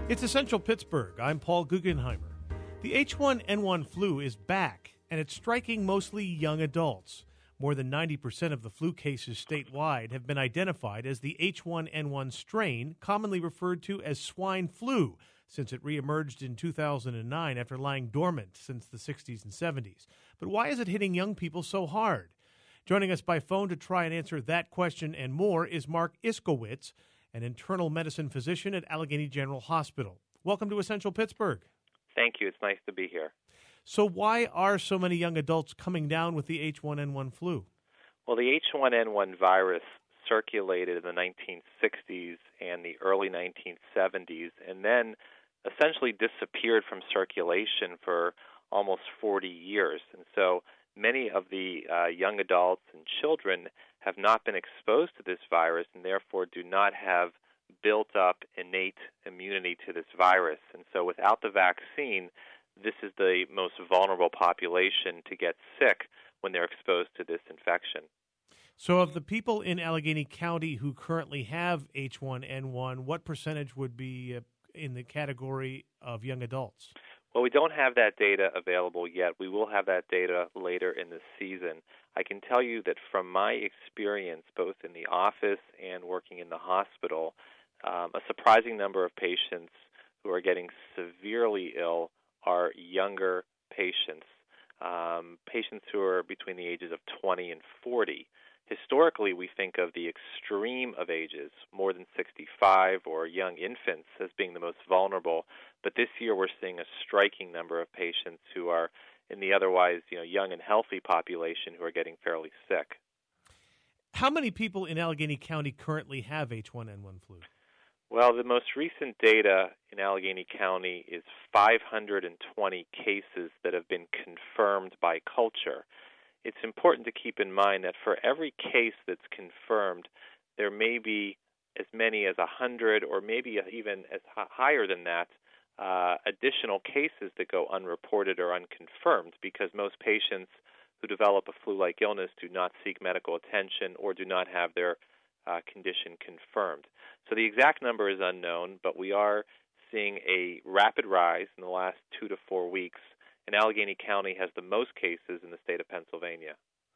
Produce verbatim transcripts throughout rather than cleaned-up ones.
It's Essential Pittsburgh. I'm Paul Guggenheimer. The H one N one flu is back, and it's striking mostly young adults. More than ninety percent of the flu cases statewide have been identified as the H one N one strain, commonly referred to as swine flu, since it reemerged in two thousand nine after lying dormant since the sixties and seventies. But why is it hitting young people so hard? Joining us by phone to try and answer that question and more is Mark Iskowitz, an internal medicine physician at Allegheny General Hospital. Welcome to Essential Pittsburgh. Thank you. It's nice to be here. So why are so many young adults coming down with the H one N one flu? Well, the H one N one virus circulated in the nineteen sixties and the early nineteen seventies and then essentially disappeared from circulation for almost forty years. And so many of the uh, young adults and children have not been exposed to this virus and therefore do not have built up innate immunity to this virus. And so without the vaccine, this is the most vulnerable population to get sick when they're exposed to this infection. So of the people in Allegheny County who currently have H one N one, what percentage would be uh, in the category of young adults? Well, we don't have that data available yet. We will have that data later in the season. I can tell you that from my experience, both in the office and working in the hospital, um, a surprising number of patients who are getting severely ill are younger patients, um, patients who are between the ages of twenty and forty. Historically, we think of the extreme of ages, more than sixty-five or young infants, as being the most vulnerable. But this year we're seeing a striking number of patients who are in the otherwise, you know, young and healthy population who are getting fairly sick. How many people in Allegheny County currently have H one N one flu? Well, the most recent data in Allegheny County is five hundred twenty cases that have been confirmed by culture. It's important to keep in mind that for every case that's confirmed, there may be as many as one hundred or maybe even as higher than that uh, additional cases that go unreported or unconfirmed because most patients who develop a flu-like illness do not seek medical attention or do not have their uh, condition confirmed. So the exact number is unknown, but we are seeing a rapid rise in the last two to four weeks. And Allegheny County has the most cases in the state of Pennsylvania.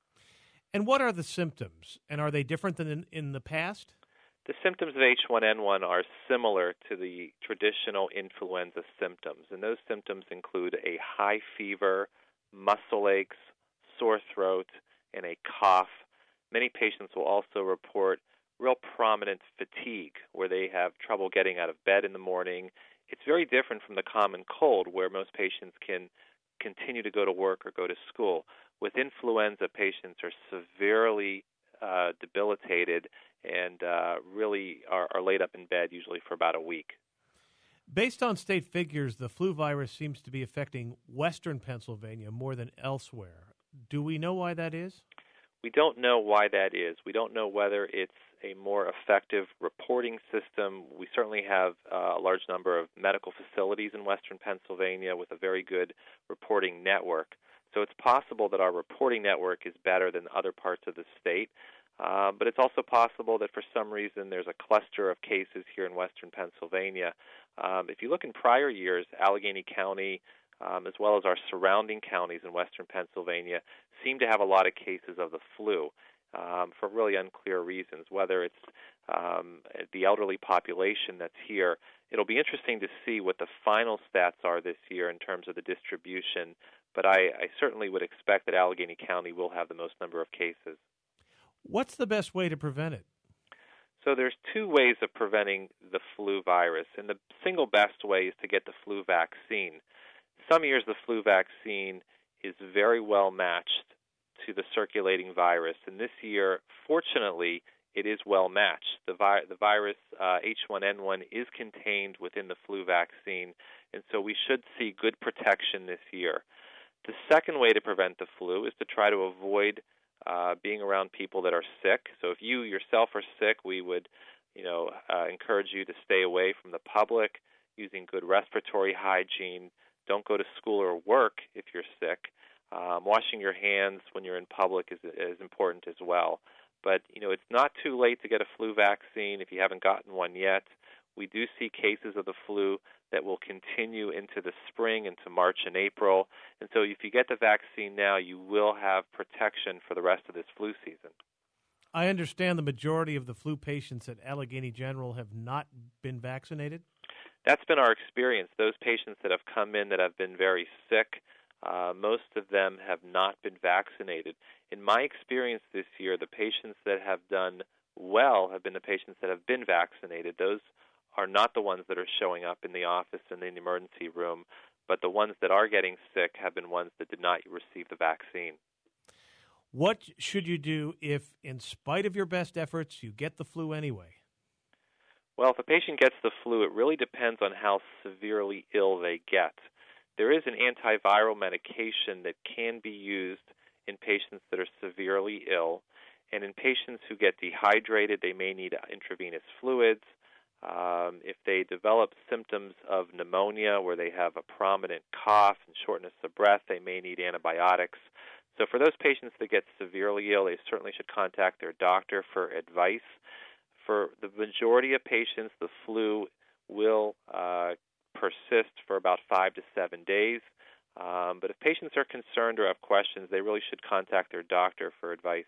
And what are the symptoms? And are they different than in, in the past? The symptoms of H one N one are similar to the traditional influenza symptoms. And those symptoms include a high fever, muscle aches, sore throat, and a cough. Many patients will also report real prominent fatigue, where they have trouble getting out of bed in the morning. It's very different from the common cold, where most patients can continue to go to work or go to school. With influenza, patients are severely uh, debilitated and uh, really are, are laid up in bed usually for about a week. Based on state figures, the flu virus seems to be affecting western Pennsylvania more than elsewhere. Do we know why that is? We don't know why that is. We don't know whether it's a more effective reporting system. We certainly have uh, a large number of medical facilities in western Pennsylvania with a very good reporting network. So it's possible that our reporting network is better than other parts of the state. Uh, but it's also possible that for some reason there's a cluster of cases here in western Pennsylvania. Um, if you look in prior years, Allegheny County, um, as well as our surrounding counties in western Pennsylvania, seem to have a lot of cases of the flu. Um, for really unclear reasons, whether it's um, the elderly population that's here. It'll be interesting to see what the final stats are this year in terms of the distribution, but I, I certainly would expect that Allegheny County will have the most number of cases. What's the best way to prevent it? So there's two ways of preventing the flu virus, and the single best way is to get the flu vaccine. Some years the flu vaccine is very well matched to the circulating virus. And this year, fortunately, it is well matched. The, vi- the virus uh, H one N one is contained within the flu vaccine, and so we should see good protection this year. The second way to prevent the flu is to try to avoid uh, being around people that are sick. So if you yourself are sick, we would you know, uh, encourage you to stay away from the public, using good respiratory hygiene. Don't go to school or work if you're sick. Um, washing your hands when you're in public is, is important as well. But, you know, it's not too late to get a flu vaccine if you haven't gotten one yet. We do see cases of the flu that will continue into the spring, into March and April. And so if you get the vaccine now, you will have protection for the rest of this flu season. I understand the majority of the flu patients at Allegheny General have not been vaccinated? That's been our experience. Those patients that have come in that have been very sick, uh, most of them have not been vaccinated. In my experience this year, the patients that have done well have been the patients that have been vaccinated. Those are not the ones that are showing up in the office and in the emergency room, but the ones that are getting sick have been ones that did not receive the vaccine. What should you do if, in spite of your best efforts, you get the flu anyway? Well, if a patient gets the flu, it really depends on how severely ill they get. There is an antiviral medication that can be used in patients that are severely ill, and in patients who get dehydrated, they may need intravenous fluids. Um, if they develop symptoms of pneumonia where they have a prominent cough and shortness of breath, they may need antibiotics. So for those patients that get severely ill, they certainly should contact their doctor for advice. For the majority of patients, the flu will uh, persist for about five to seven days. Um, but if patients are concerned or have questions, they really should contact their doctor for advice.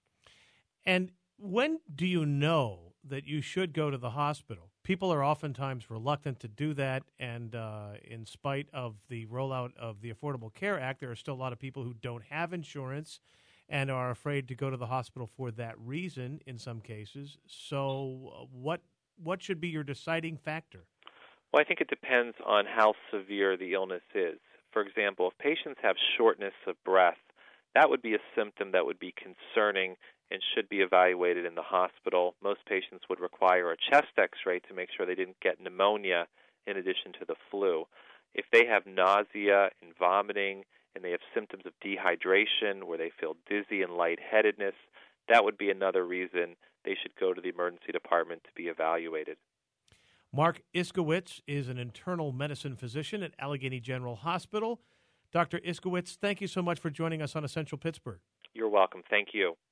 And when do you know that you should go to the hospital? People are oftentimes reluctant to do that, and uh, in spite of the rollout of the Affordable Care Act, there are still a lot of people who don't have insurance and are afraid to go to the hospital for that reason in some cases. So uh, what what should be your deciding factor? Well, I think it depends on how severe the illness is. For example, if patients have shortness of breath, that would be a symptom that would be concerning and should be evaluated in the hospital. Most patients would require a chest x-ray to make sure they didn't get pneumonia in addition to the flu. If they have nausea and vomiting and they have symptoms of dehydration where they feel dizzy and lightheadedness, that would be another reason they should go to the emergency department to be evaluated. Mark Iskowitz is an internal medicine physician at Allegheny General Hospital. Doctor Iskowitz, thank you so much for joining us on Essential Pittsburgh. You're welcome. Thank you.